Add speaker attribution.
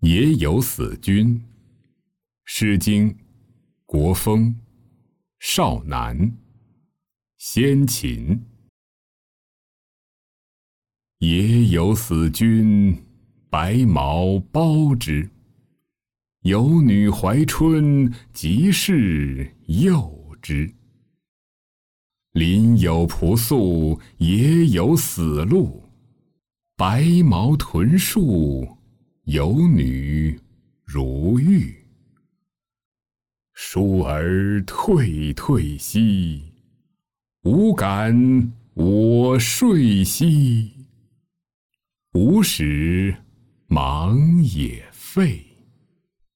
Speaker 1: 也有死君。《诗经·国风·少南》先秦。也有死君，白毛包之。有女怀春，即是幼之。邻有仆宿，也有死鹿。白毛豚树，有女如玉。倏儿退退兮，吾感我睡兮。吾使忙也废。